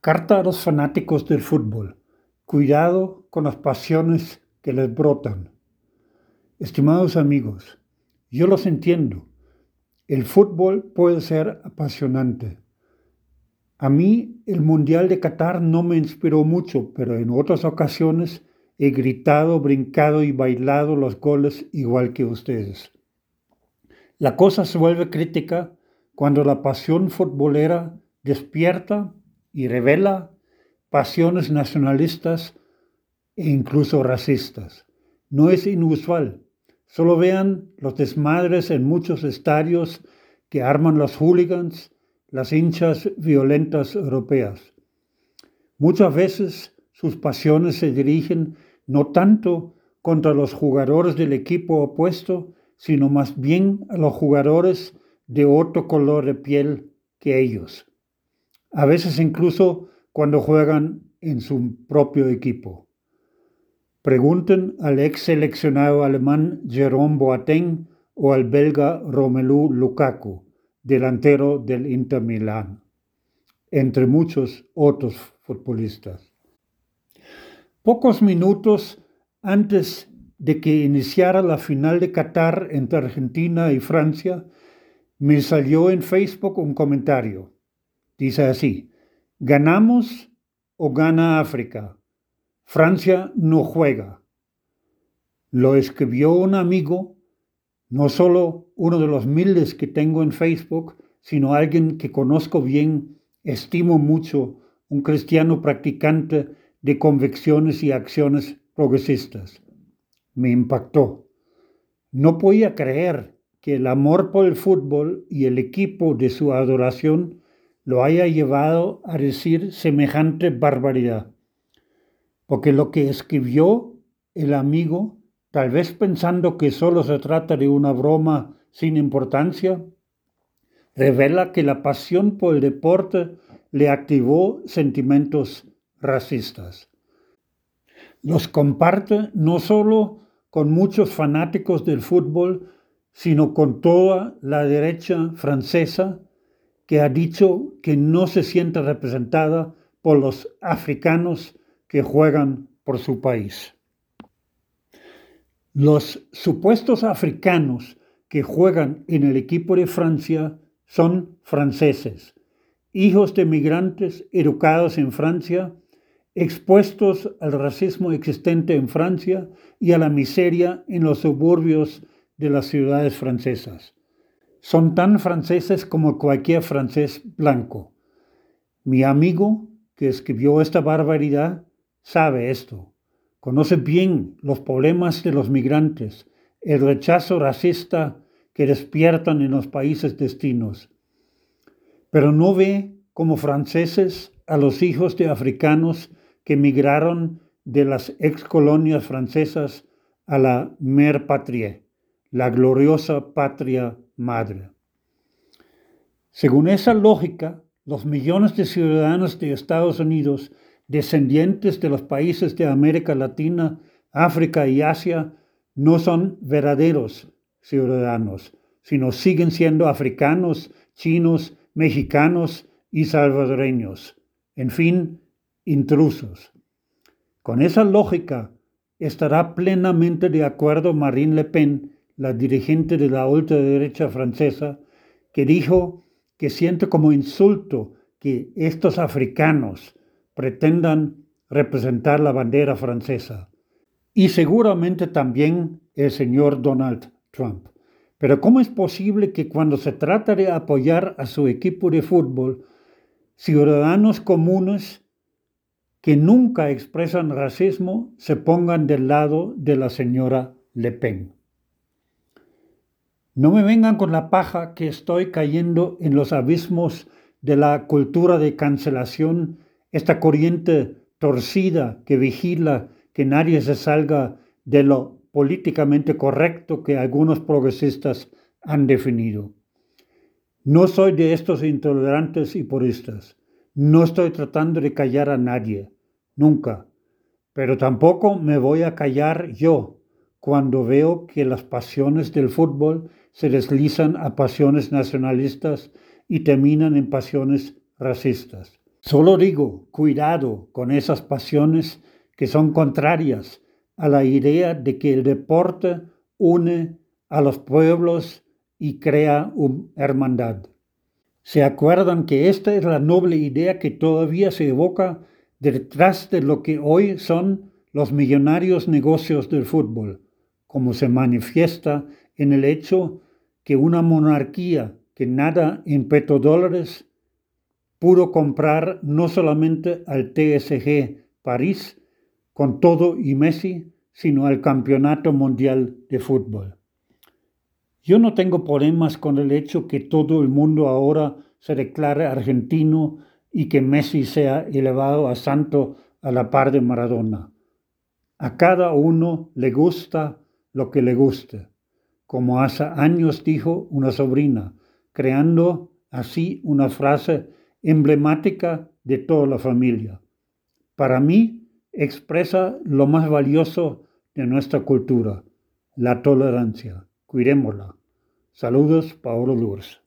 Carta a los fanáticos del fútbol. Cuidado con las pasiones que les brotan. Estimados amigos, yo los entiendo. El fútbol puede ser apasionante. A mí el Mundial de Qatar no me inspiró mucho, pero en otras ocasiones he gritado, brincado y bailado los goles igual que ustedes. La cosa se vuelve crítica cuando la pasión futbolera despierta y revela pasiones nacionalistas e incluso racistas. No es inusual. Solo vean los desmadres en muchos estadios que arman los hooligans, las hinchas violentas europeas. Muchas veces sus pasiones se dirigen no tanto contra los jugadores del equipo opuesto, sino más bien a los jugadores de otro color de piel que ellos. A veces incluso cuando juegan en su propio equipo. Pregunten al ex seleccionado alemán Jerome Boateng o al belga Romelu Lukaku, delantero del Inter Milán, entre muchos otros futbolistas. Pocos minutos antes de que iniciara la final de Qatar entre Argentina y Francia, me salió en Facebook un comentario. Dice así: ¿ganamos o gana África? Francia no juega. Lo escribió un amigo, no solo uno de los miles que tengo en Facebook, sino alguien que conozco bien, estimo mucho, un cristiano practicante de convicciones y acciones progresistas. Me impactó. No podía creer que el amor por el fútbol y el equipo de su adoración lo haya llevado a decir semejante barbaridad. Porque lo que escribió el amigo, tal vez pensando que solo se trata de una broma sin importancia, revela que la pasión por el deporte le activó sentimientos racistas. Los comparte no solo con muchos fanáticos del fútbol, sino con toda la derecha francesa, que ha dicho que no se siente representada por los africanos que juegan por su país. Los supuestos africanos que juegan en el equipo de Francia son franceses, hijos de migrantes educados en Francia, expuestos al racismo existente en Francia y a la miseria en los suburbios de las ciudades francesas. Son tan franceses como cualquier francés blanco. Mi amigo que escribió esta barbaridad sabe esto. Conoce bien los problemas de los migrantes, el rechazo racista que despiertan en los países destinos. Pero no ve como franceses a los hijos de africanos que migraron de las excolonias francesas a la Mère Patrie, la gloriosa patria madre. Según esa lógica, los millones de ciudadanos de Estados Unidos, descendientes de los países de América Latina, África y Asia, no son verdaderos ciudadanos, sino siguen siendo africanos, chinos, mexicanos y salvadoreños. En fin, intrusos. Con esa lógica estará plenamente de acuerdo Marine Le Pen, la dirigente de la ultraderecha francesa, que dijo que siente como insulto que estos africanos pretendan representar la bandera francesa. Y seguramente también el señor Donald Trump. Pero ¿cómo es posible que cuando se trata de apoyar a su equipo de fútbol, ciudadanos comunes que nunca expresan racismo se pongan del lado de la señora Le Pen? No me vengan con la paja que estoy cayendo en los abismos de la cultura de cancelación, esta corriente torcida que vigila que nadie se salga de lo políticamente correcto que algunos progresistas han definido. No soy de estos intolerantes y puristas. No estoy tratando de callar a nadie, nunca. Pero tampoco me voy a callar yo cuando veo que las pasiones del fútbol se deslizan a pasiones nacionalistas y terminan en pasiones racistas. Solo digo, cuidado con esas pasiones que son contrarias a la idea de que el deporte une a los pueblos y crea una hermandad. ¿Se acuerdan que esta es la noble idea que todavía se evoca detrás de lo que hoy son los millonarios negocios del fútbol, como se manifiesta en el hecho que una monarquía que nada en petrodólares pudo comprar no solamente al TSG París con todo y Messi, sino al Campeonato Mundial de Fútbol? Yo no tengo problemas con el hecho que todo el mundo ahora se declare argentino y que Messi sea elevado a santo a la par de Maradona. A cada uno le gusta lo que le guste, como hace años dijo una sobrina, creando así una frase emblemática de toda la familia. Para mí expresa lo más valioso de nuestra cultura, la tolerancia. Cuidémosla. Saludos, Paolo Lourdes.